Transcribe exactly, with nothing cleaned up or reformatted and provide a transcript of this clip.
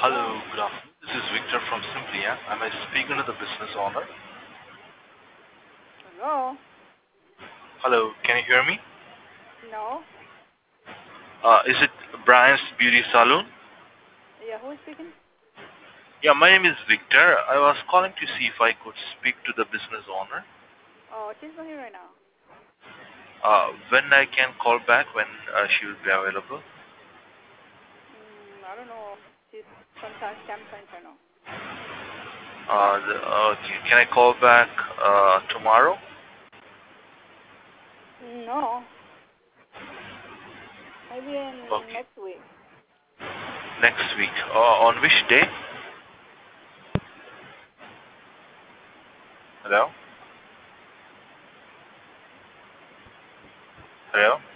Hello, Hello. good afternoon. This is Victor from Simplia. Am I speaking to the business owner? Hello. Hello, can you hear me? No. Uh, is it Brian's Beauty Salon? Yeah, who is speaking? Yeah, my name is Victor. I was calling to see if I could speak to the business owner. Oh, she's not here right now. Uh, when I can call back, when uh, she will be available. Mm, I don't know. She's sometimes sometimes I know. Uh, the, uh, can I call back uh, tomorrow? No. Maybe in Okay, next week. next week. Uh, on which day? Hello? Hello?